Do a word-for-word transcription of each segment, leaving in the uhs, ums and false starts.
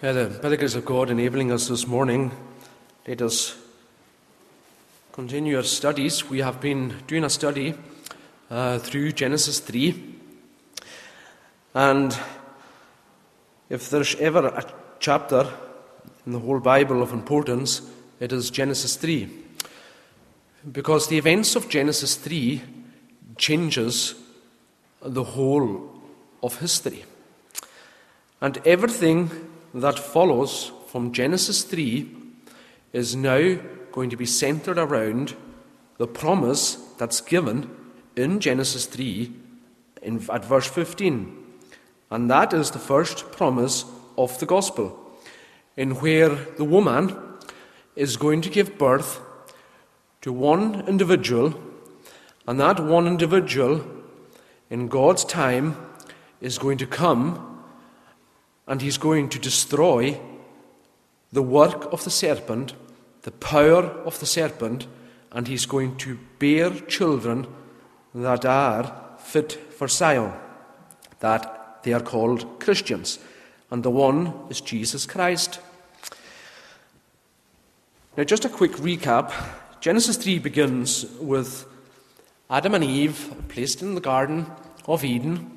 By the, by the grace of God enabling us this morning, let us continue our studies. We have been doing a study uh, through Genesis three. And if there's ever a chapter in the whole Bible of importance, it is Genesis three. Because the events of Genesis three changes the whole of history. And everything that follows from Genesis three is now going to be centered around the promise that's given in Genesis three in, at verse fifteen. And that is the first promise of the gospel, in where the woman is going to give birth to one individual, and that one individual in God's time is going to come and he's going to destroy the work of the serpent, the power of the serpent, and he's going to bear children that are fit for Zion, that they are called Christians. And the one is Jesus Christ. Now, just a quick recap. Genesis three begins with Adam and Eve placed in the Garden of Eden.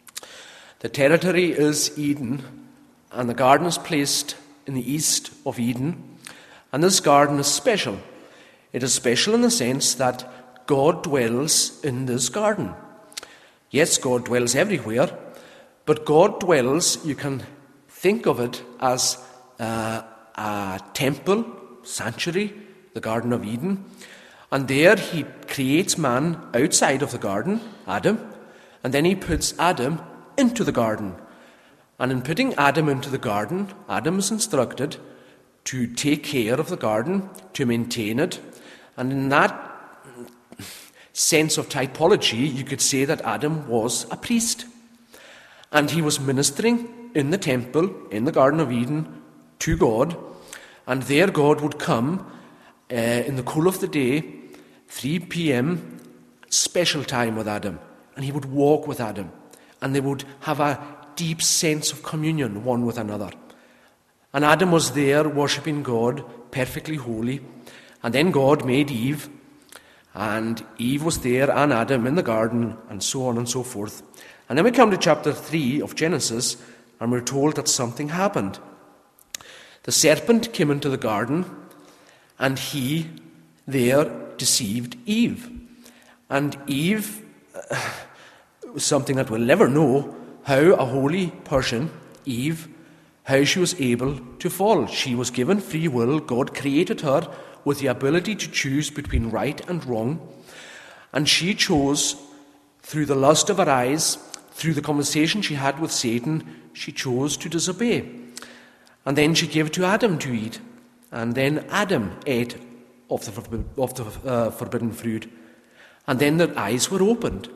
The territory is Eden, and the garden is placed in the east of Eden. And this garden is special. It is special in the sense that God dwells in this garden. Yes, God dwells everywhere, but God dwells, you can think of it as uh, a temple, sanctuary, the Garden of Eden. And there he creates man outside of the garden, Adam, and then he puts Adam into the garden. And in putting Adam into the garden, Adam is instructed to take care of the garden, to maintain it. And in that sense of typology, you could say that Adam was a priest. And he was ministering in the temple, in the Garden of Eden, to God. And there God would come uh, in the cool of the day, three p.m., special time with Adam. And he would walk with Adam. And they would have a deep sense of communion one with another. And Adam was there worshipping God, perfectly holy. And then God made Eve, and Eve was there and Adam in the garden, and so on and so forth. And then we come to chapter three of Genesis, and we're told that something happened. The serpent came into the garden, and he there deceived Eve. And Eve, uh, something that we'll never know, how a holy person, Eve, how she was able to fall. She was given free will. God created her with the ability to choose between right and wrong. And she chose, through the lust of her eyes, through the conversation she had with Satan, she chose to disobey. And then she gave to Adam to eat. And then Adam ate of the, of the uh, forbidden fruit. And then their eyes were opened.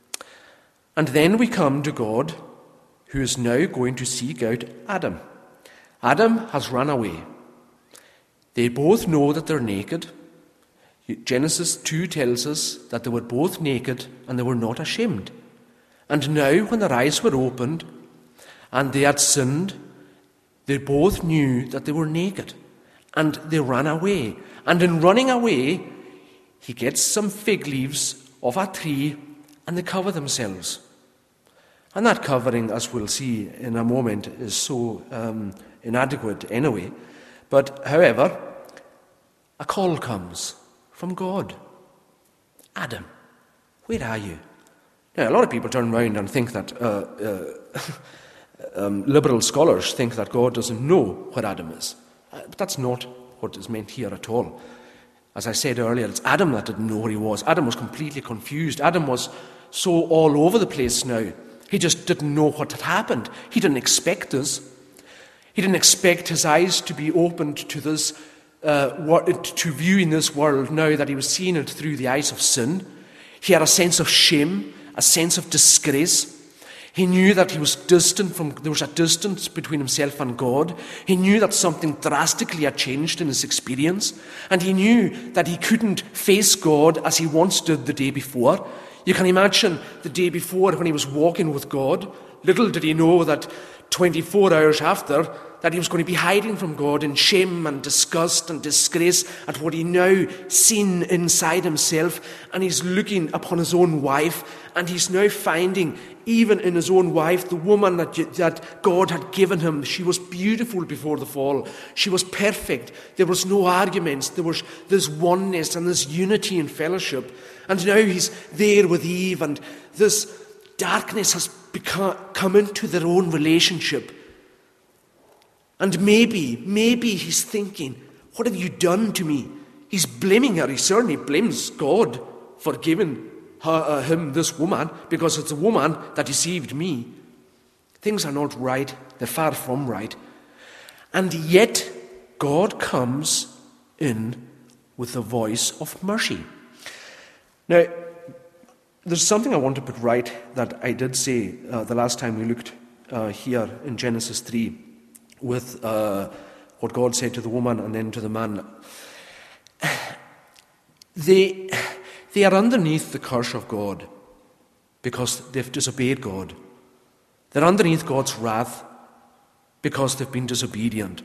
And then we come to God, who is now going to seek out Adam. Adam has run away. They both know that they're naked. Genesis two tells us that they were both naked and they were not ashamed. And now, when their eyes were opened and they had sinned, they both knew that they were naked. And they ran away. And in running away, he gets some fig leaves of a tree and they cover themselves. And that covering, as we'll see in a moment, is so um, inadequate anyway. But, however, a call comes from God. Adam, where are you? Now, a lot of people turn around and think that, uh, uh, um, liberal scholars think that God doesn't know where Adam is. Uh, but that's not what is meant here at all. As I said earlier, it's Adam that didn't know where he was. Adam was completely confused. Adam was so all over the place now. He just didn't know what had happened. He didn't expect this. He didn't expect his eyes to be opened to this, uh, to viewing this world now that he was seeing it through the eyes of sin. He had a sense of shame, a sense of disgrace. He knew that he was distant from, there was a distance between himself and God. He knew that something drastically had changed in his experience. And he knew that he couldn't face God as he once did the day before. You can imagine the day before when he was walking with God. Little did he know that twenty-four hours after, that he was going to be hiding from God in shame and disgust and disgrace at what he now seen inside himself. And he's looking upon his own wife, and he's now finding, even in his own wife, the woman that, that God had given him. She was beautiful before the fall. She was perfect. There was no arguments. There was this oneness and this unity and fellowship. And now he's there with Eve, and this darkness has become, come into their own relationship. And maybe, maybe he's thinking, what have you done to me? He's blaming her. He certainly blames God for giving her, uh, him this woman, because it's a woman that deceived me. Things are not right. They're far from right. And yet, God comes in with a voice of mercy. Now, there's something I want to put right that I did say uh, the last time we looked uh, here in Genesis three. With uh, what God said to the woman and then to the man. They, they are underneath the curse of God because they've disobeyed God. They're underneath God's wrath because they've been disobedient.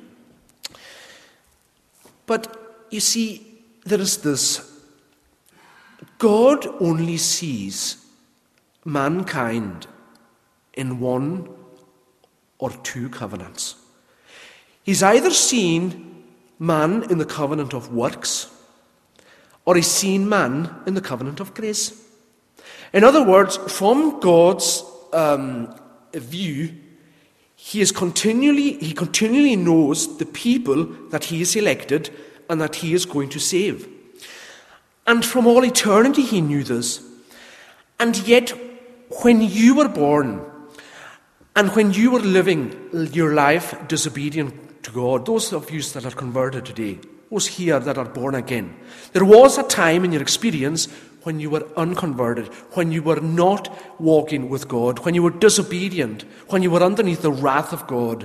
But you see, there is this. God only sees mankind in one or two covenants. He's either seen man in the covenant of works, or he's seen man in the covenant of grace. In other words, from God's um, view, he is continually he continually knows the people that he has elected and that he is going to save. And from all eternity he knew this. And yet, when you were born, and when you were living your life disobedient to God, those of you that are converted today, those here that are born again, there was a time in your experience when you were unconverted, when you were not walking with God, when you were disobedient, when you were underneath the wrath of God.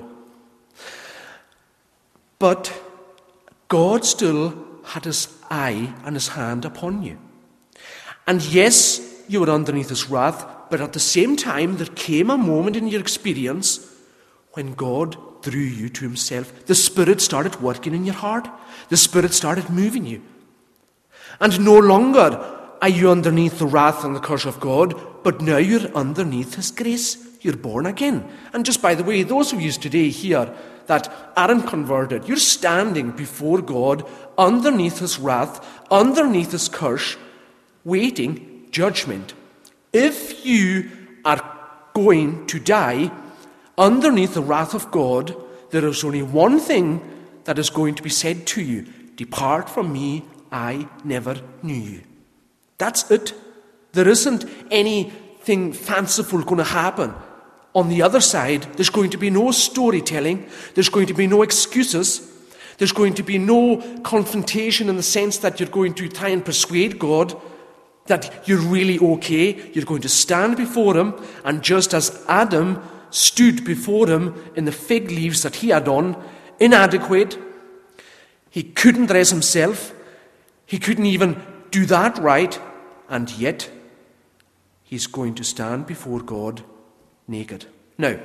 But God still had his eye and his hand upon you. And yes, you were underneath his wrath, but at the same time there came a moment in your experience when God drew you to himself. The Spirit started working in your heart. The Spirit started moving you. And no longer are you underneath the wrath and the curse of God, but now you're underneath his grace. You're born again. And just by the way, those of you today here that aren't converted, you're standing before God underneath his wrath, underneath his curse, waiting judgment. If you are going to die underneath the wrath of God, there is only one thing that is going to be said to you: depart from me, I never knew you. That's it. There isn't anything fanciful going to happen. On the other side, there's going to be no storytelling. There's going to be no excuses. There's going to be no confrontation in the sense that you're going to try and persuade God that you're really okay. You're going to stand before him, and just as Adam stood before him in the fig leaves that he had on, inadequate, he couldn't dress himself, he couldn't even do that right, and yet he's going to stand before God naked. Now,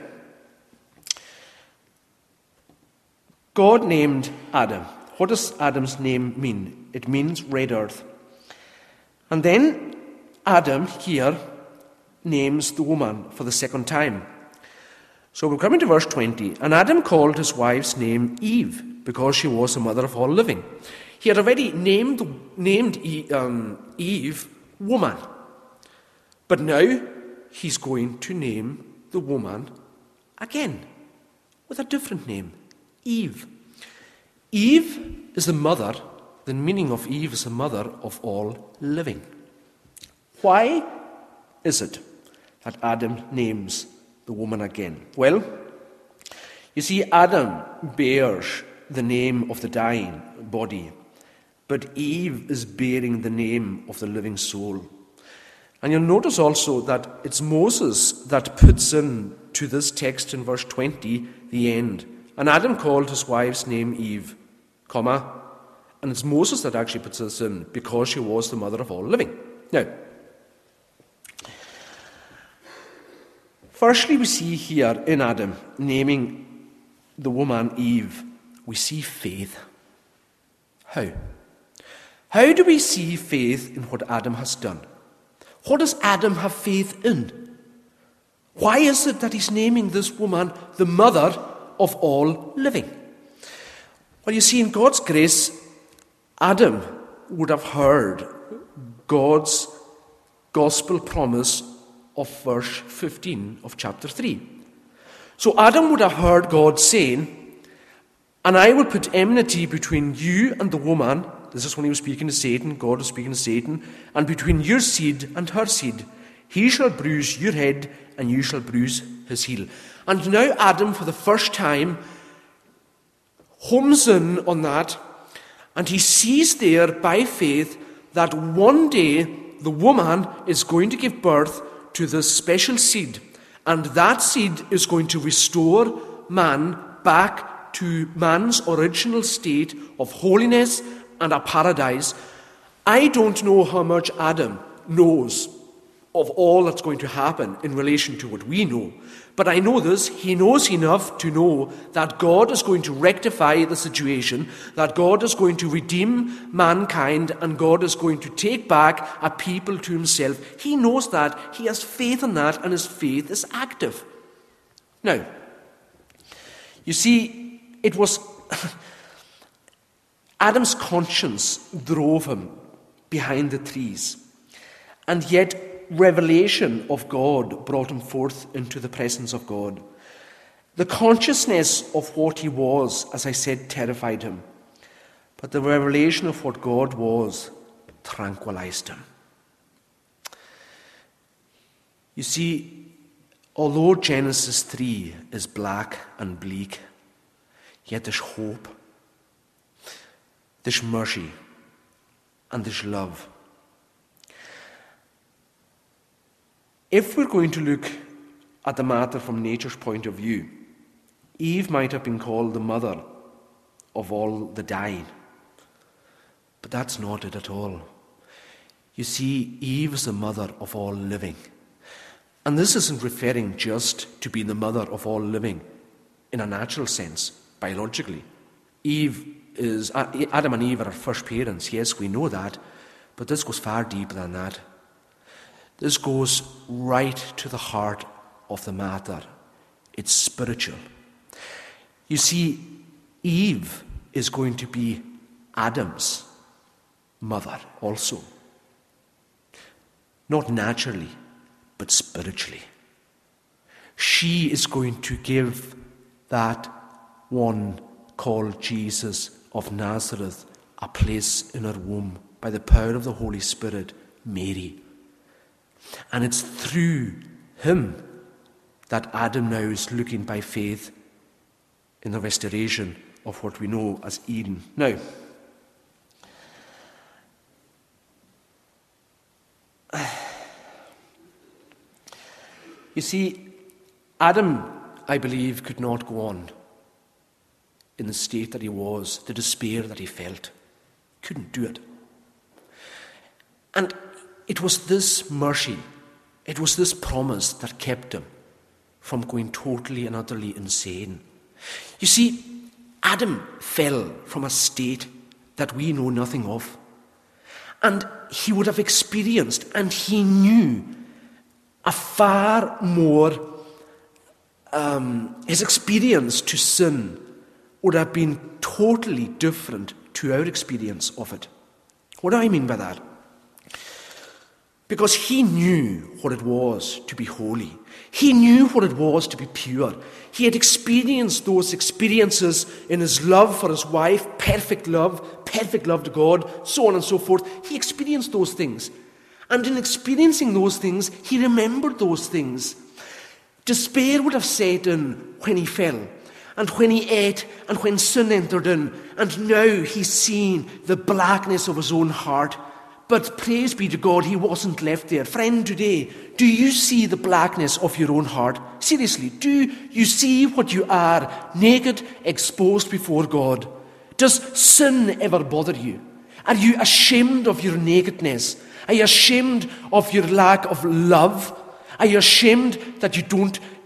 God named Adam. What does Adam's name mean? It means red earth. And then Adam here names the woman for the second time. So we're coming to verse twenty. And Adam called his wife's name Eve, because she was the mother of all living. He had already named, named um, Eve woman. But now he's going to name the woman again with a different name, Eve. Eve is the mother, the meaning of Eve is the mother of all living. Why is it that Adam names the woman again? Well, you see, Adam bears the name of the dying body, but Eve is bearing the name of the living soul. And you'll notice also that it's Moses that puts in to this text in verse twenty the end. And Adam called his wife's name Eve, comma, and it's Moses that actually puts this in, because she was the mother of all living. Now, Firstly, we see here in Adam, naming the woman Eve, we see faith. How? How do we see faith in what Adam has done? What does Adam have faith in? Why is it that he's naming this woman the mother of all living? Well, you see, in God's grace, Adam would have heard God's gospel promise of verse fifteen of chapter three. So Adam would have heard God saying, "And I will put enmity between you and the woman." This is when he was speaking to Satan. God was speaking to Satan. "And between your seed and her seed. He shall bruise your head, and you shall bruise his heel." And now Adam, for the first time, homes in on that, and he sees there by faith that one day the woman is going to give birth to this special seed, and that seed is going to restore man back to man's original state of holiness and a paradise. I don't know how much Adam knows of all that's going to happen in relation to what we know. But I know this, he knows enough to know that God is going to rectify the situation, that God is going to redeem mankind, and God is going to take back a people to himself. He knows that, he has faith in that, and his faith is active. Now, you see, it was Adam's conscience drove him behind the trees, and yet revelation of God brought him forth into the presence of God. The consciousness of what he was, as I said, terrified him. But the revelation of what God was tranquilized him. You see, although Genesis three is black and bleak, yet there's hope, there's mercy, and there's love. If we're going to look at the matter from nature's point of view, Eve might have been called the mother of all the dying. But that's not it at all. You see, Eve is the mother of all living. And this isn't referring just to being the mother of all living in a natural sense, biologically. Eve is, Adam and Eve are our first parents, yes, we know that, but this goes far deeper than that. This goes right to the heart of the matter. It's spiritual. You see, Eve is going to be Adam's mother also. Not naturally, but spiritually. She is going to give that one called Jesus of Nazareth a place in her womb by the power of the Holy Spirit, Mary. And it's through him that Adam now is looking by faith in the restoration of what we know as Eden. Now, you see, Adam, I believe, could not go on in the state that he was, the despair that he felt. Couldn't do it. And it was this mercy, it was this promise that kept him from going totally and utterly insane. You see, Adam fell from a state that we know nothing of. And he would have experienced, and he knew, a far more, um, his experience to sin would have been totally different to our experience of it. What do I mean by that? Because he knew what it was to be holy. He knew what it was to be pure. He had experienced those experiences in his love for his wife, perfect love, perfect love to God, so on and so forth. He experienced those things. And in experiencing those things, he remembered those things. Despair would have set in when he fell, and when he ate, and when sin entered in, and now he's seen the blackness of his own heart. But praise be to God, he wasn't left there. Friend, today, do you see the blackness of your own heart? Seriously, do you see what you are, naked, exposed before God? Does sin ever bother you? Are you ashamed of your nakedness? Are you ashamed of your lack of love? Are you ashamed that you don't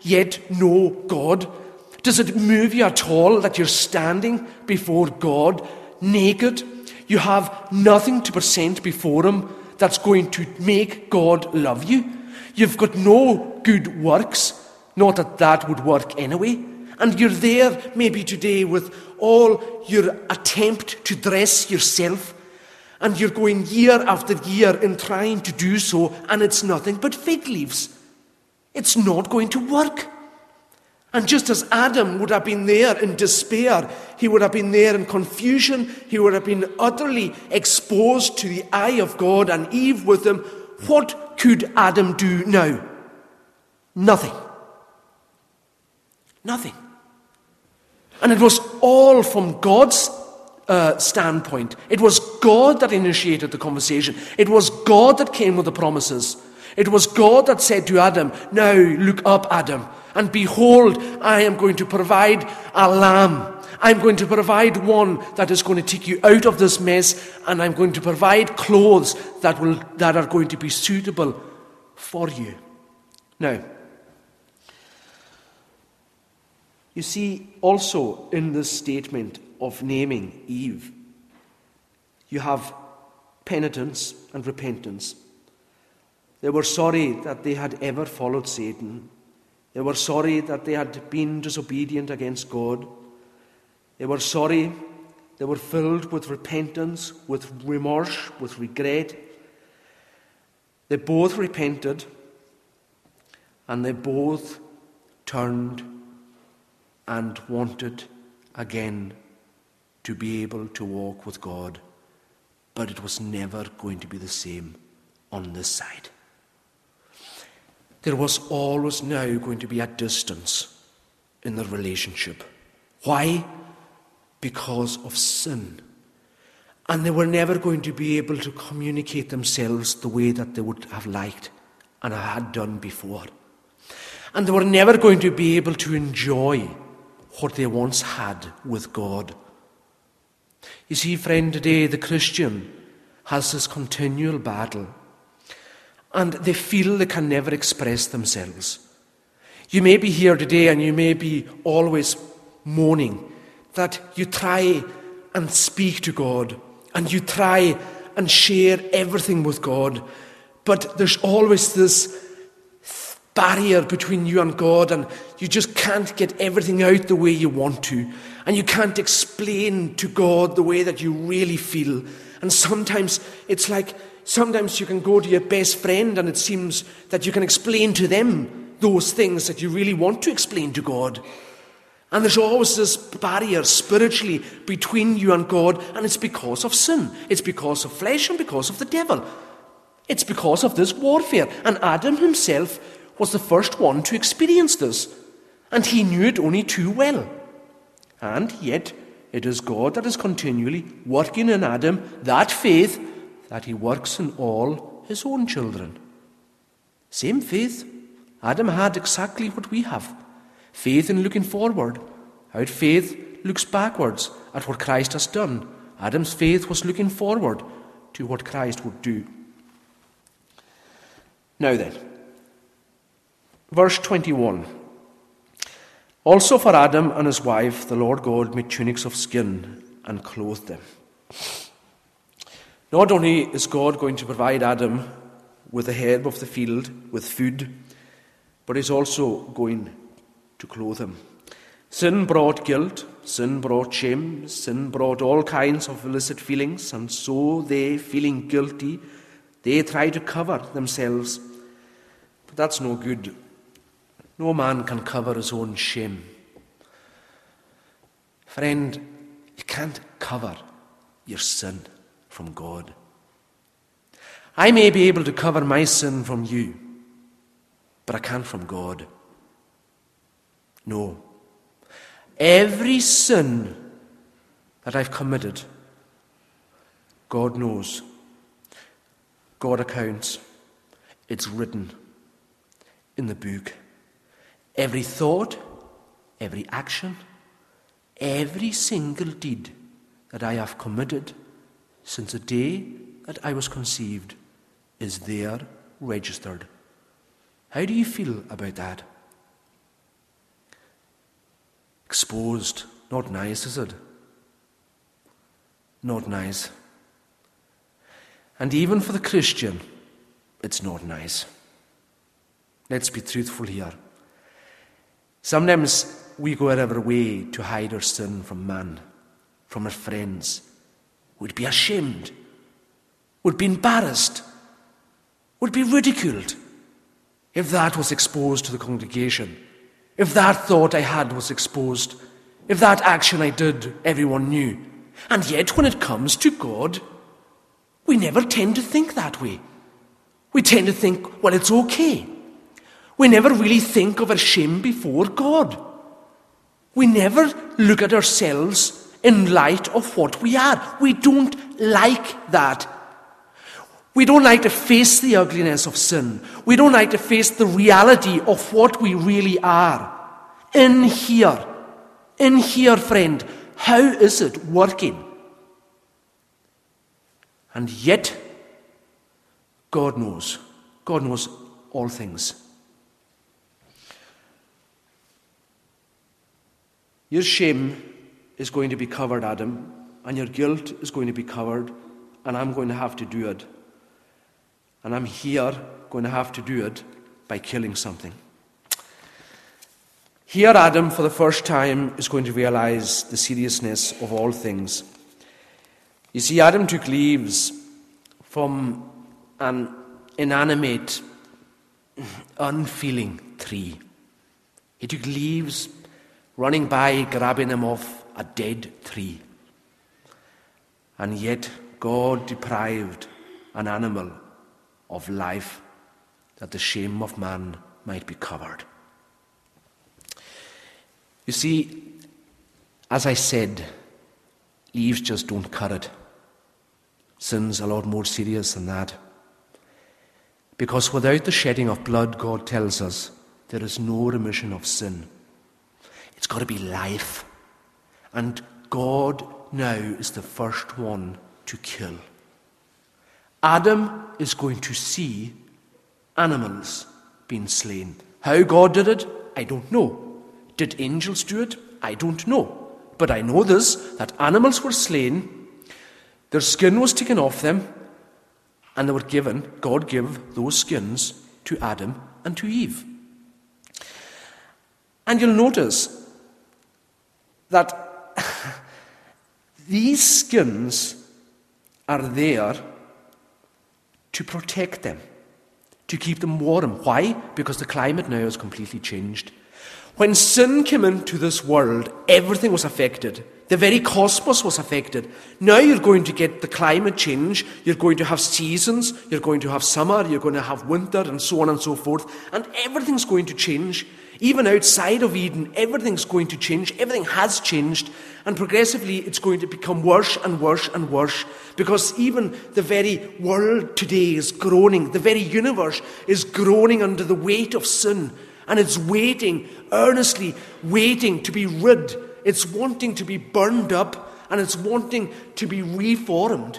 yet know God? Does it move you at all that you're standing before God naked? You have nothing to present before Him that's going to make God love you. You've got no good works, not that that would work anyway. And you're there maybe today with all your attempt to dress yourself, and you're going year after year in trying to do so, and it's nothing but fig leaves. It's not going to work. And just as Adam would have been there in despair, he would have been there in confusion, he would have been utterly exposed to the eye of God, and Eve with him, what could Adam do now? Nothing. Nothing. And it was all from God's uh, standpoint. It was God that initiated the conversation. It was God that came with the promises. It was God that said to Adam, now look up, Adam, and behold, I am going to provide a lamb. I'm going to provide one that is going to take you out of this mess, and I'm going to provide clothes that will that are going to be suitable for you. Now, you see, also in this statement of naming Eve, you have penitence and repentance. They were sorry that they had ever followed Satan. They were sorry that they had been disobedient against God. They were sorry. They were filled with repentance, with remorse, with regret. They both repented, and they both turned and wanted again to be able to walk with God. But it was never going to be the same on this side. There was always now going to be a distance in the relationship. Why? Because of sin. And they were never going to be able to communicate themselves the way that they would have liked and had done before. And they were never going to be able to enjoy what they once had with God. You see, friend, today the Christian has this continual battle, and they feel they can never express themselves. You may be here today and you may be always moaning that you try and speak to God and you try and share everything with God, but there's always this barrier between you and God, and you just can't get everything out the way you want to, and you can't explain to God the way that you really feel. And sometimes it's like, sometimes you can go to your best friend and it seems that you can explain to them those things that you really want to explain to God. And there's always this barrier spiritually between you and God, and it's because of sin. It's because of flesh and because of the devil. It's because of this warfare. And Adam himself was the first one to experience this, and he knew it only too well. And yet, it is God that is continually working in Adam that faith that he works in all his own children. Same faith. Adam had exactly what we have. Faith in looking forward. Our faith looks backwards at what Christ has done. Adam's faith was looking forward to what Christ would do. Now then, verse twenty-one. Also for Adam and his wife, the Lord God made tunics of skin and clothed them. Not only is God going to provide Adam with the herb of the field, with food, but he's also going to clothe him. Sin brought guilt, sin brought shame, sin brought all kinds of illicit feelings, and so they, feeling guilty, they try to cover themselves. But that's no good. No man can cover his own shame. Friend, you can't cover your sin from God. I may be able to cover my sin from you, but I can't from God. No. Every sin that I've committed, God knows. God accounts. It's written in the book. Every thought, every action, every single deed that I have committed since the day that I was conceived is there registered. How do you feel about that? Exposed. Not nice, is it? Not nice. And even for the Christian, it's not nice. Let's be truthful here. Sometimes we go out of our way to hide our sin from man, from our friends. We'd be ashamed. We'd be embarrassed. We'd be ridiculed if that was exposed to the congregation. If that thought I had was exposed. If that action I did, everyone knew. And yet when it comes to God, we never tend to think that way. We tend to think, well, it's okay. We never really think of our shame before God. We never look at ourselves in light of what we are. We don't like that. We don't like to face the ugliness of sin. We don't like to face the reality of what we really are. In here, in here, friend, how is it working? And yet, God knows. God knows all things. Your shame is going to be covered, Adam, and your guilt is going to be covered, and I'm going to have to do it. And I'm here going to have to do it by killing something. Here, Adam, for the first time, is going to realize the seriousness of all things. You see, Adam took leaves from an inanimate, unfeeling tree. He took leaves running by, grabbing them off a dead tree. And yet, God deprived an animal of life that the shame of man might be covered. You see, as I said, leaves just don't cut it. Sin's a lot more serious than that. Because without the shedding of blood, God tells us, there is no remission of sin. It's got to be life. And God now is the first one to kill. Adam is going to see animals being slain. How God did it, I don't know. Did angels do it? I don't know. But I know this, that animals were slain, their skin was taken off them, and they were given, God gave those skins to Adam and to Eve. And you'll notice that these skins are there to protect them, to keep them warm. Why? Because the climate now has completely changed. When sin came into this world, everything was affected. The very cosmos was affected. Now you're going to get the climate change. You're going to have seasons. You're going to have summer. You're going to have winter, and so on and so forth. And everything's going to change. Even outside of Eden, everything's going to change. Everything has changed. And progressively, it's going to become worse and worse and worse. Because even the very world today is groaning. The very universe is groaning under the weight of sin. And it's waiting, earnestly waiting to be rid. It's wanting to be burned up, and it's wanting to be reformed.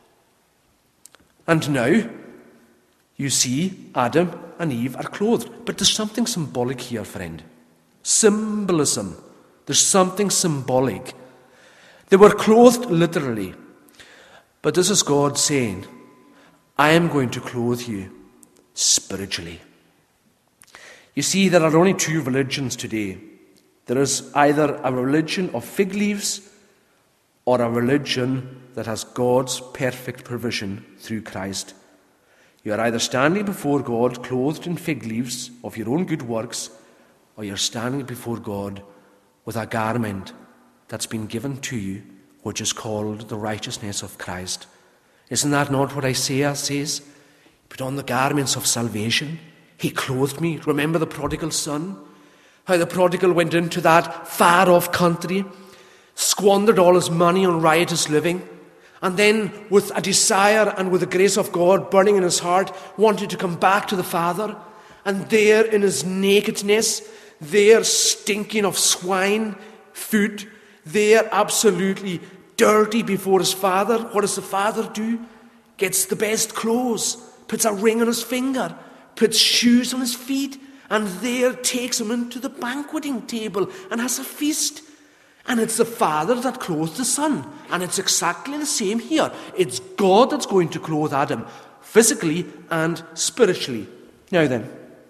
And now, you see, Adam and Eve are clothed. But there's something symbolic here, friend. Symbolism. There's something symbolic. They were clothed literally. But this is God saying, I am going to clothe you spiritually. You see, there are only two religions today. There is either a religion of fig leaves or a religion that has God's perfect provision through Christ. You are either standing before God clothed in fig leaves of your own good works, or you're standing before God with a garment that's been given to you, which is called the righteousness of Christ. Isn't that not what Isaiah says? Put on the garments of salvation. He clothed me. Remember the prodigal son? How the prodigal went into that far-off country, squandered all his money on riotous living, and then with a desire and with the grace of God burning in his heart, wanted to come back to the Father. And there in his nakedness, there stinking of swine food, there absolutely dirty before his Father. What does the Father do? Gets the best clothes, puts a ring on his finger, puts shoes on his feet, and there takes him into the banqueting table and has a feast. And it's the Father that clothes the Son. And it's exactly the same here. It's God that's going to clothe Adam, physically and spiritually. Now then,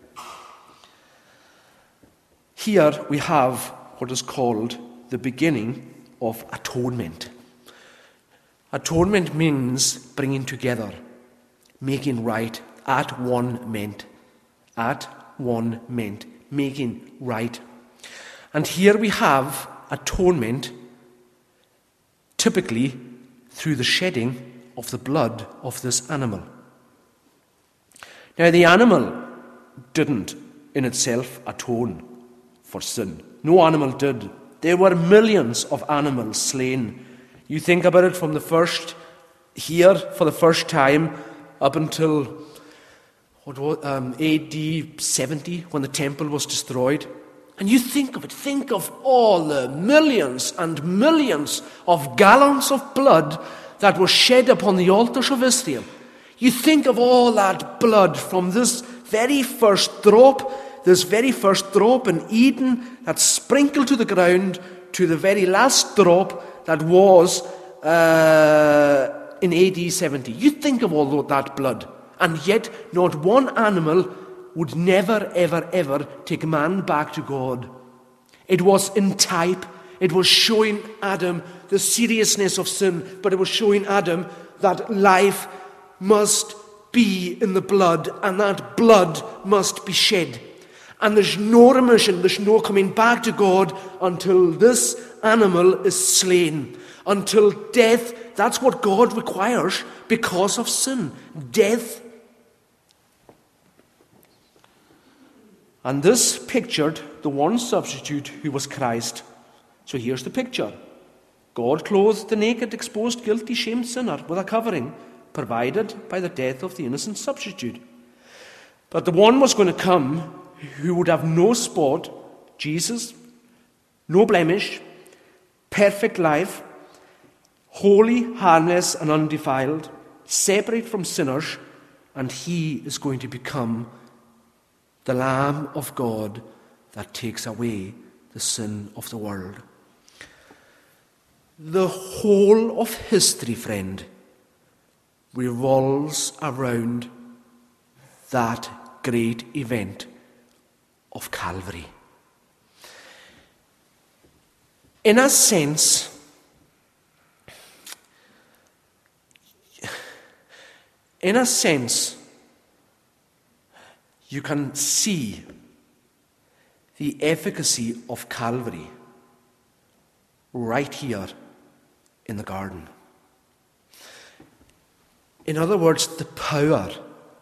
here we have what is called the beginning of atonement. Atonement means bringing together, making right, at one meant. At one meant, making right. And here we have atonement, typically through the shedding of the blood of this animal. Now, the animal didn't in itself atone for sin. No animal did. There were millions of animals slain. You think about it from the first, here for the first time, up until what was, um, A D seventy, when the temple was destroyed. And you think of it, think of all the millions and millions of gallons of blood that was shed upon the altars of Israel. You think of all that blood from this very first drop, this very first drop in Eden that sprinkled to the ground, to the very last drop that was uh, in A D seventy. You think of all that blood, and yet not one animal would never, ever, ever take man back to God. It was in type. It was showing Adam the seriousness of sin, but it was showing Adam that life must be in the blood, and that blood must be shed. And there's no remission, there's no coming back to God until this animal is slain. Until death, that's what God requires because of sin. Death. And this pictured the one substitute who was Christ. So here's the picture. God clothed the naked, exposed, guilty, shamed sinner with a covering provided by the death of the innocent substitute. But the one was going to come who would have no spot, Jesus, no blemish, perfect life, holy, harmless, and undefiled, separate from sinners, and he is going to become the Lamb of God that takes away the sin of the world. The whole of history, friend, revolves around that great event of Calvary. In a sense, in a sense, you can see the efficacy of Calvary right here in the garden. In other words, the power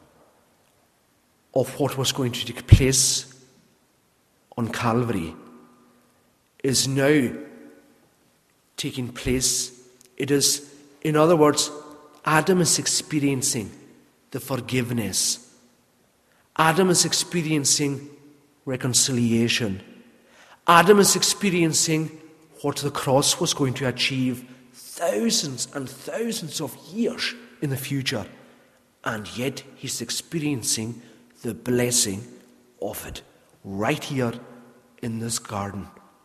of what was going to take place on Calvary is now taking place. It is, in other words, Adam is experiencing the forgiveness. Adam is experiencing reconciliation. Adam is experiencing what the cross was going to achieve thousands and thousands of years in the future. And yet he's experiencing the blessing of it right here in this garden.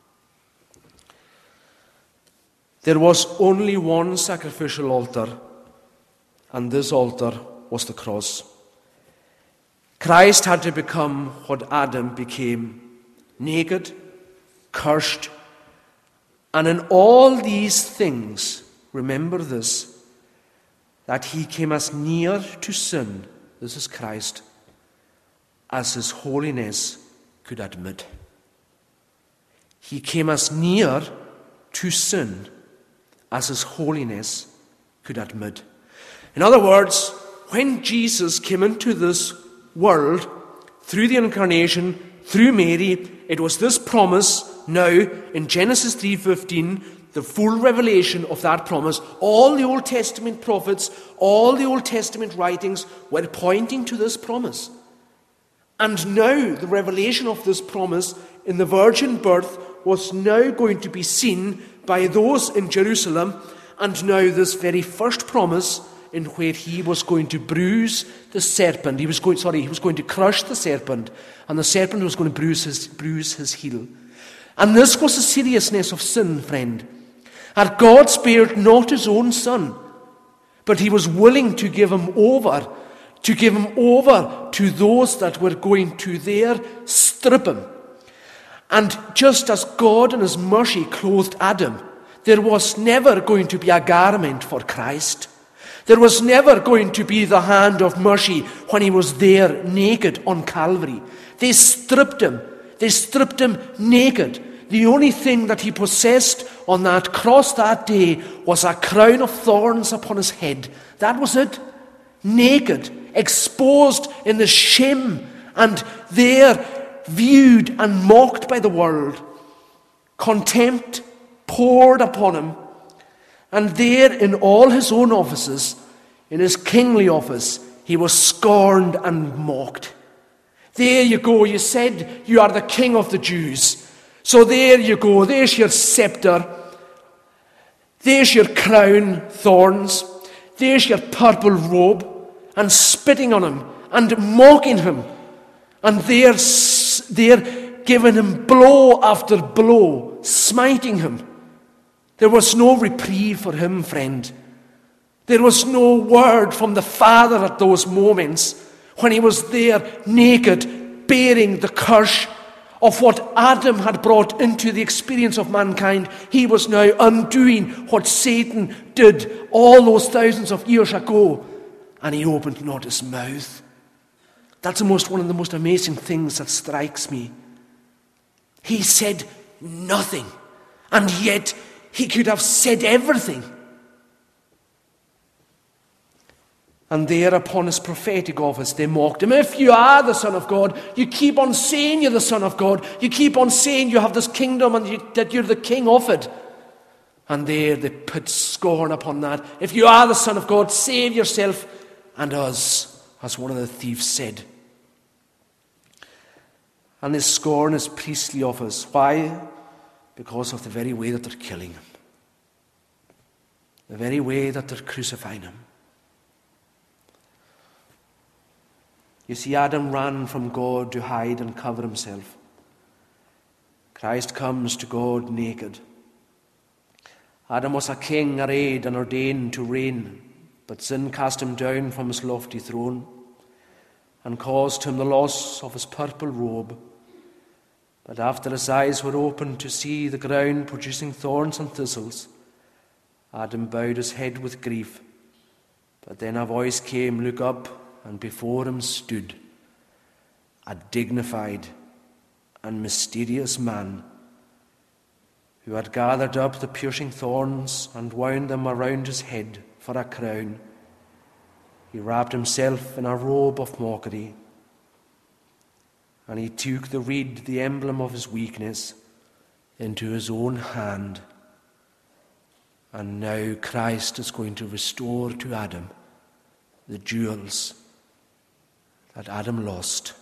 There was only one sacrificial altar, and this altar was the cross. Christ had to become what Adam became, naked, cursed, and in all these things, remember this, that he came as near to sin, this is Christ, as his holiness could admit. He came as near to sin as his holiness could admit. In other words, when Jesus came into this world, through the incarnation, through Mary, it was this promise now in Genesis three fifteen, the full revelation of that promise. All the Old Testament prophets, all the Old Testament writings were pointing to this promise. And now the revelation of this promise in the virgin birth was now going to be seen by those in Jerusalem. And now this very first promise in where he was going to bruise the serpent. He was going, sorry, he was going to crush the serpent, and the serpent was going to bruise his, bruise his heel. And this was the seriousness of sin, friend. That God spared not his own son, but he was willing to give him over, to give him over to those that were going to there strip him. And just as God in his mercy clothed Adam, there was never going to be a garment for Christ. There was never going to be the hand of mercy when he was there naked on Calvary. They stripped him. They stripped him naked. The only thing that he possessed on that cross that day was a crown of thorns upon his head. That was it. Naked, exposed in the shame, and there viewed and mocked by the world. Contempt poured upon him. And there in all his own offices, in his kingly office, he was scorned and mocked. There you go, you said you are the king of the Jews. So there you go, there's your scepter. There's your crown, thorns. There's your purple robe. And spitting on him and mocking him. And they're, they're giving him blow after blow, smiting him. There was no reprieve for him, friend. There was no word from the Father at those moments when he was there naked, bearing the curse of what Adam had brought into the experience of mankind. He was now undoing what Satan did all those thousands of years ago, and he opened not his mouth. That's the most, one of the most amazing things that strikes me. He said nothing, and yet he could have said everything. And there upon his prophetic office, they mocked him. If you are the Son of God, you keep on saying you're the Son of God. You keep on saying you have this kingdom and you, that you're the king of it. And there they put scorn upon that. If you are the Son of God, save yourself and us, as one of the thieves said. And they scorn his priestly office. Why? Because of the very way that they're killing him. The very way that they're crucifying him. You see, Adam ran from God to hide and cover himself. Christ comes to God naked. Adam was a king arrayed and ordained to reign, but sin cast him down from his lofty throne and caused him the loss of his purple robe. But after his eyes were opened to see the ground producing thorns and thistles, Adam bowed his head with grief. But then a voice came, "Look up," and before him stood a dignified and mysterious man who had gathered up the piercing thorns and wound them around his head for a crown. He wrapped himself in a robe of mockery, and he took the reed, the emblem of his weakness, into his own hand. And now Christ is going to restore to Adam the jewels that Adam lost.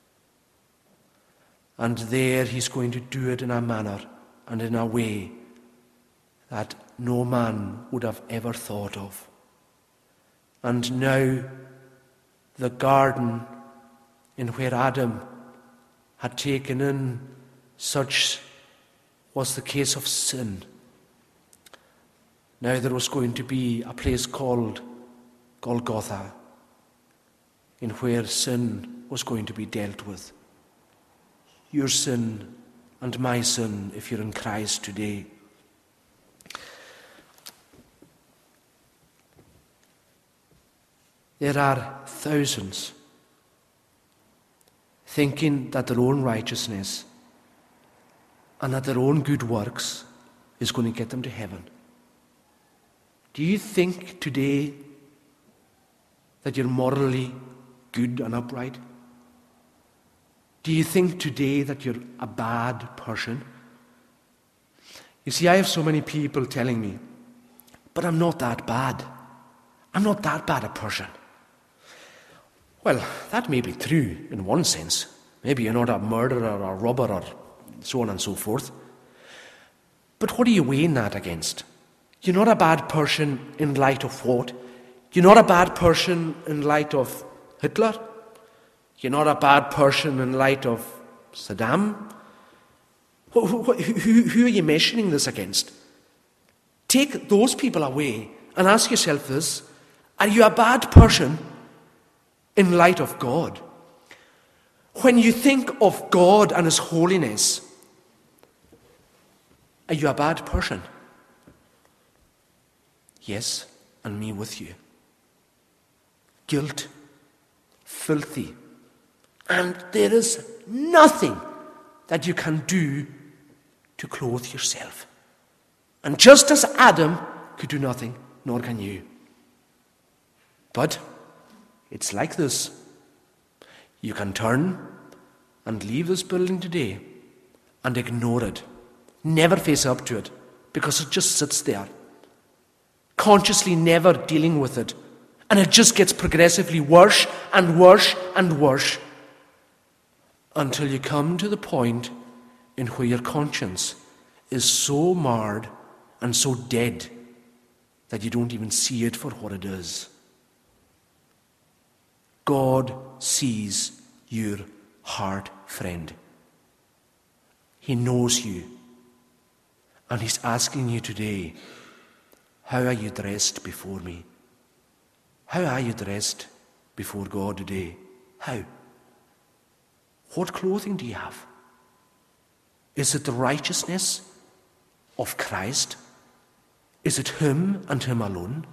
And there he's going to do it in a manner and in a way that no man would have ever thought of. And now the garden in where Adam had taken in such was the case of sin. Now there was going to be a place called Golgotha, in where sin was going to be dealt with. Your sin and my sin, if you're in Christ today. There are thousands thinking that their own righteousness and that their own good works is going to get them to heaven. Do you think today that you're morally good and upright? Do you think today that you're a bad person? You see, I have so many people telling me, but I'm not that bad. I'm not that bad a person. Well, that may be true in one sense. Maybe you're not a murderer or a robber or so on and so forth. But what are you weighing that against? You're not a bad person in light of what? You're not a bad person in light of Hitler. You're not a bad person in light of Saddam. Who, who, who, who are you measuring this against? Take those people away and ask yourself this: are you a bad person in light of God? When you think of God and His holiness, are you a bad person? Yes, and me with you. Guilt, filthy, and there is nothing that you can do to clothe yourself. And just as Adam could do nothing, nor can you. But it's like this. You can turn and leave this building today and ignore it. Never face up to it, because it just sits there, consciously never dealing with it. And it just gets progressively worse and worse and worse until you come to the point in where your conscience is so marred and so dead that you don't even see it for what it is. God sees your heart, friend. He knows you. And He's asking you today, how are you dressed before me? How are you dressed before God today? How? What clothing do you have? Is it the righteousness of Christ? Is it Him and Him alone?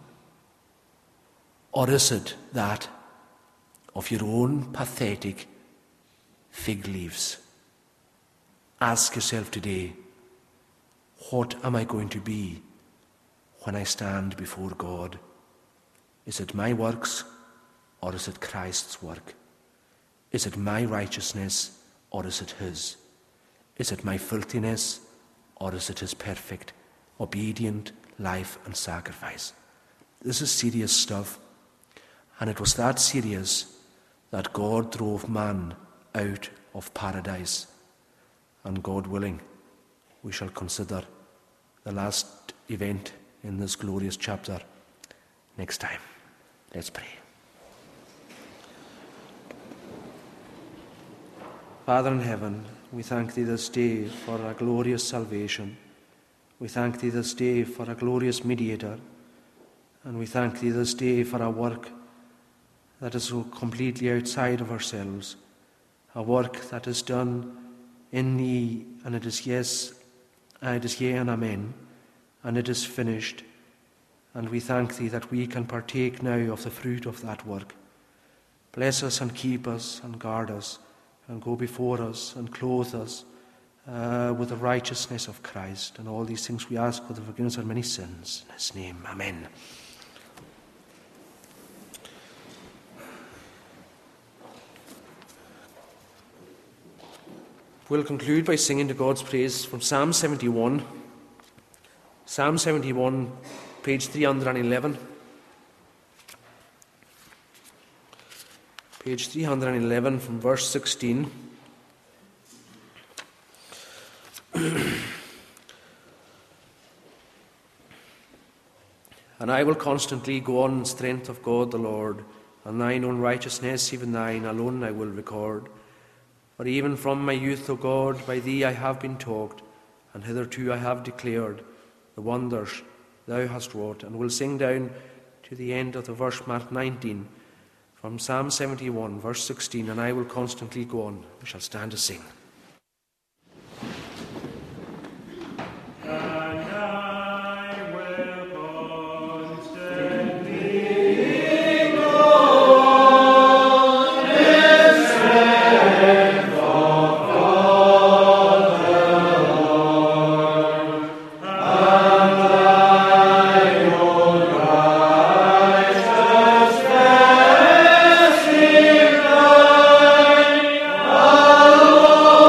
Or is it that of your own pathetic fig leaves? Ask yourself today, what am I going to be when I stand before God? Is it my works, or is it Christ's work? Is it my righteousness, or is it His? Is it my filthiness, or is it His perfect, obedient life and sacrifice? This is serious stuff. And it was that serious that God drove man out of paradise. And God willing, we shall consider the last event in this glorious chapter next time. Let's pray. Father in heaven, we thank Thee this day for a glorious salvation. We thank Thee this day for a glorious mediator. And we thank Thee this day for a work that is so completely outside of ourselves. A work that is done in Thee, and it is yes, and it is yea and amen, and it is finished. And we thank Thee that we can partake now of the fruit of that work. Bless us and keep us and guard us and go before us and clothe us uh, with the righteousness of Christ. And all these things we ask for the forgiveness of many sins. In His name, amen. We'll conclude by singing to God's praise from Psalm seventy-one. Psalm seventy-one, page three hundred eleven. Page three hundred eleven from verse sixteen. And I will constantly go on in strength of God the Lord, and thine own righteousness, even thine alone I will record. For even from my youth, O God, by Thee I have been taught, and hitherto I have declared the wonders Thou hast wrought, and will sing down to the end of the verse nineteen, from Psalm seventy-one, verse sixteen, and I will constantly go on. We shall stand to sing. Oh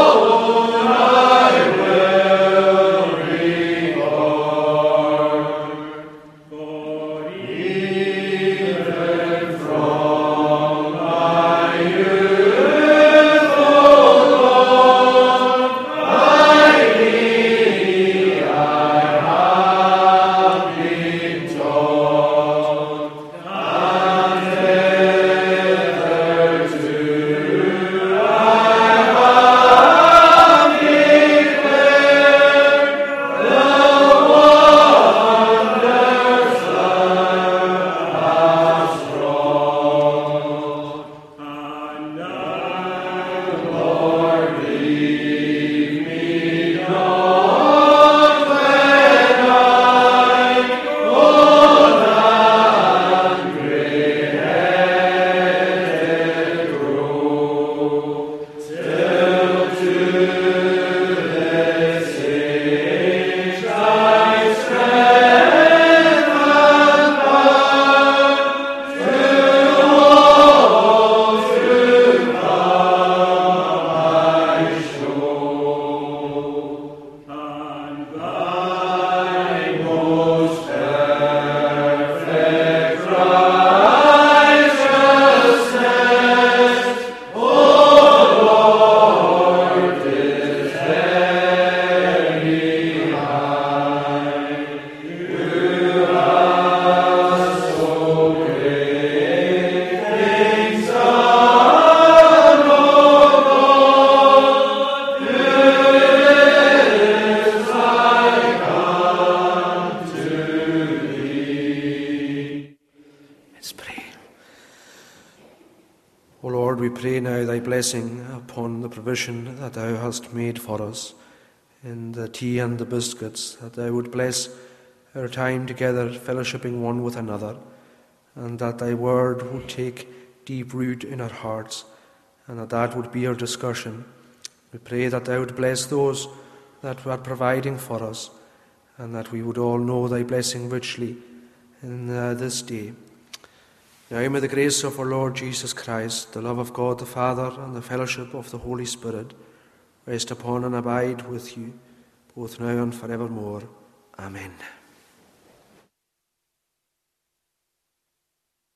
O Lord, we pray now thy blessing upon the provision that thou hast made for us in the tea and the biscuits, that thou would bless our time together, fellowshipping one with another, and that thy word would take deep root in our hearts, and that that would be our discussion. We pray that thou would bless those that are providing for us, and that we would all know thy blessing richly in uh, this day. Now may the grace of our Lord Jesus Christ, the love of God the Father, and the fellowship of the Holy Spirit rest upon and abide with you, both now and forevermore. Amen.